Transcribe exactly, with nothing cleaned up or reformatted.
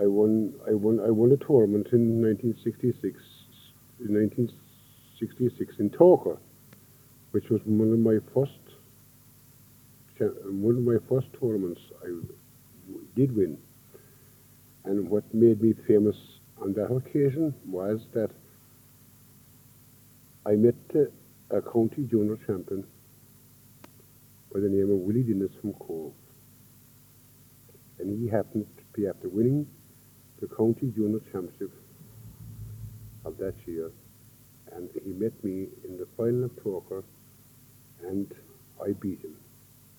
I won I won I won a tournament in nineteen sixty-six in nineteen sixty-six in Torquay, which was one of my first cha- one of my first tournaments I w- did win. And what made me famous on that occasion was that I met uh, a county junior champion by the name of Willie Dennis from Cove, and he happened to be after winning the county junior championship of that year, and he met me in the final of Torquay, and I beat him.